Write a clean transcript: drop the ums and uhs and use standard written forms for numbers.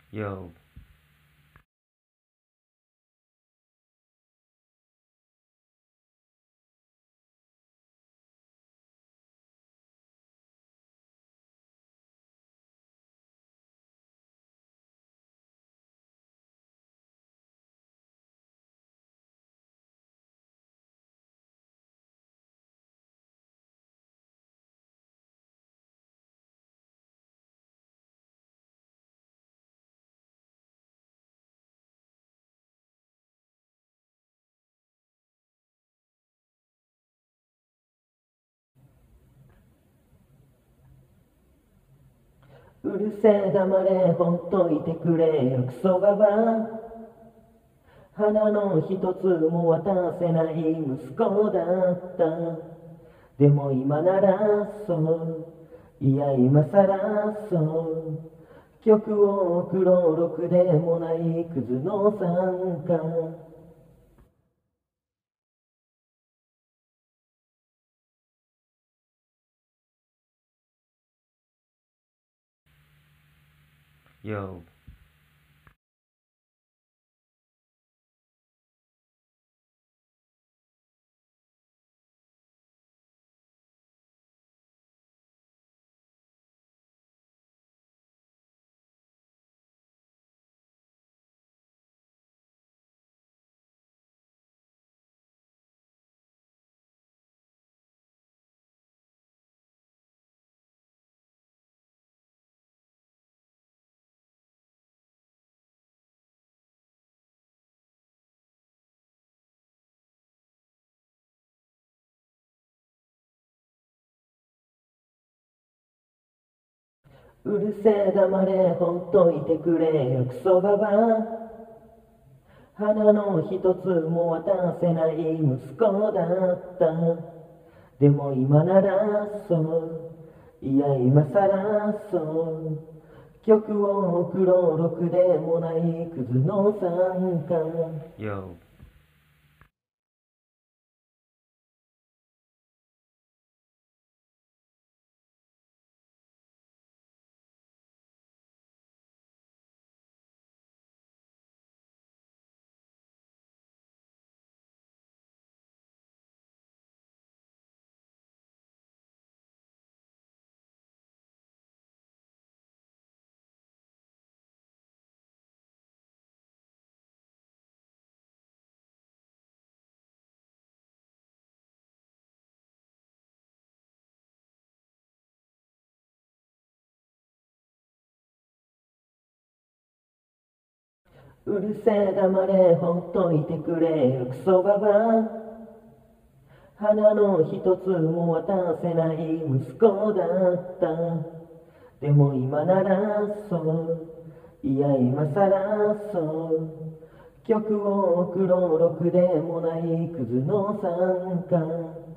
Yo. うるせえ黙れほっといてくれよクソババア。花の一つも渡せない息子だった。でも今ならそう、いや今さらそう、曲を送ろうろくでもないクズの参加。 Yo. うるせえ黙れほっといてくれよクソババア。花の一つも渡せない息子だった。でも今ならそう、いや今さらそう、曲を送ろうろくでもないクズの参加。 Yo. うるせえ黙れほっといてくれよクソババア。花の一つも渡せない息子だった。でも今ならそう、いや今さらそう、曲を送ろうろくでもないクズの参加。